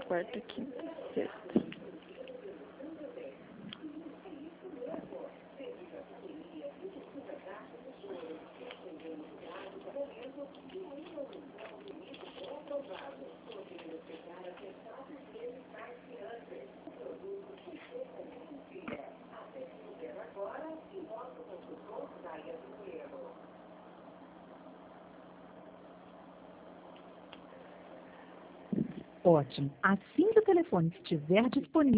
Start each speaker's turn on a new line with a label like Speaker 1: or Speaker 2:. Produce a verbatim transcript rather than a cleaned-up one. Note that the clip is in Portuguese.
Speaker 1: quarta, quinta, sexta.
Speaker 2: Ótimo. Assim que o telefone estiver disponível,